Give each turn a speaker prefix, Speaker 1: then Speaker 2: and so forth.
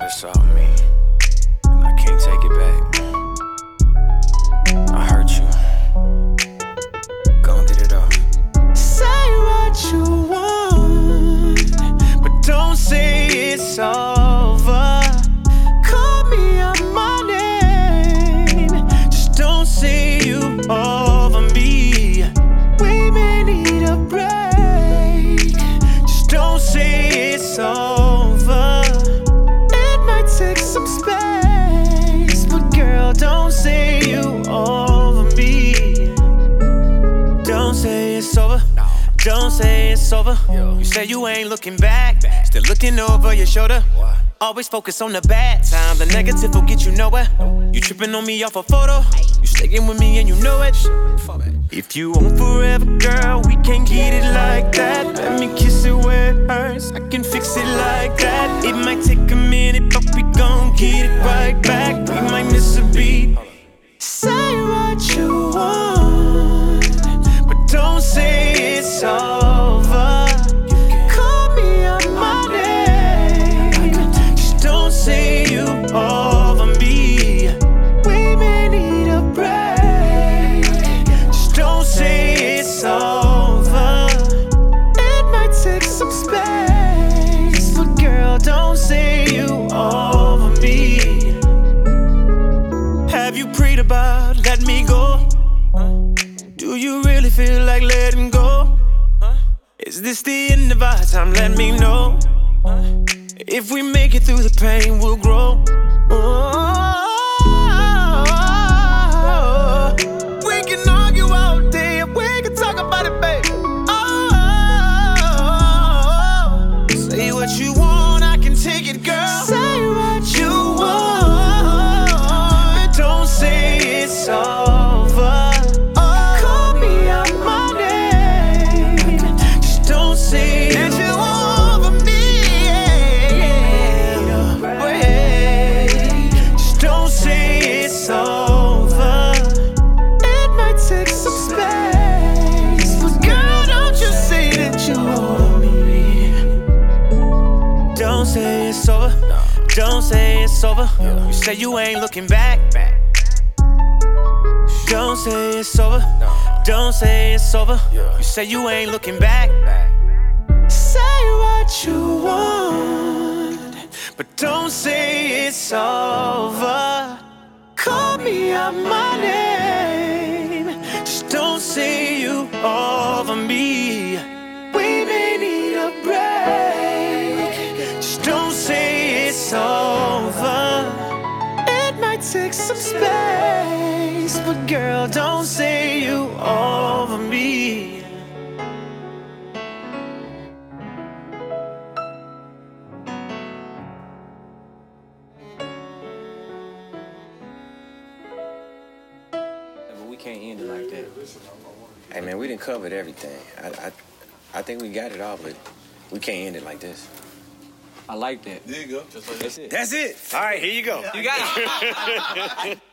Speaker 1: it's all me, and I can't take it back. I hurt you. Gon' get it off.
Speaker 2: Say what you want, but don't say it's over. Call me out my name, just don't say you over me. We may need a break, just don't say it's over. It might take some space, but girl, don't say you over me. Don't say it's over. Don't say it's over. You say you ain't looking back, still looking over your shoulder. Always focus on the bad times, the negative will get you nowhere. You tripping on me off a photo, you sticking with me and you know it. If you want forever, girl, we can't get it like that. Let me kiss it where it hurts, I can fix it like that. It might take a minute, but we gon' get it right back. We might miss a beat. Say what you want, but don't say it's over. Call me out my name, just don't say you over me. We may need a break, just don't say it's over. It might take some space, but girl, don't say you over me. Have you prayed about let me go? Do you really feel like letting go? Is this the end of our time? Let me know. If we make it through the pain, we'll grow. We can argue all day, we can talk about it, babe. Say what you want, I can take it, girl. Say what you want, don't say it's over. Call me out my name, just don't say that you over me. Just don't say it's over. It might take some space, but girl, don't you say that you over me. Don't say it's over. Don't say it's over. You say you ain't looking back. Don't say it's over. Don't say it's over. You say you ain't looking back. Say what you want, but don't say it's over. Call me out my name, just don't say you over me. We may need a break, just don't say it's over. It might take some space, but girl, don't say you over me.
Speaker 1: But we can't end it like that. Hey man, we done covered everything. I think we got it all, but we can't end it like this.
Speaker 3: I like that.
Speaker 4: There you go.
Speaker 3: Just like that's it.
Speaker 1: That's it. All right, here you go.
Speaker 3: You got it.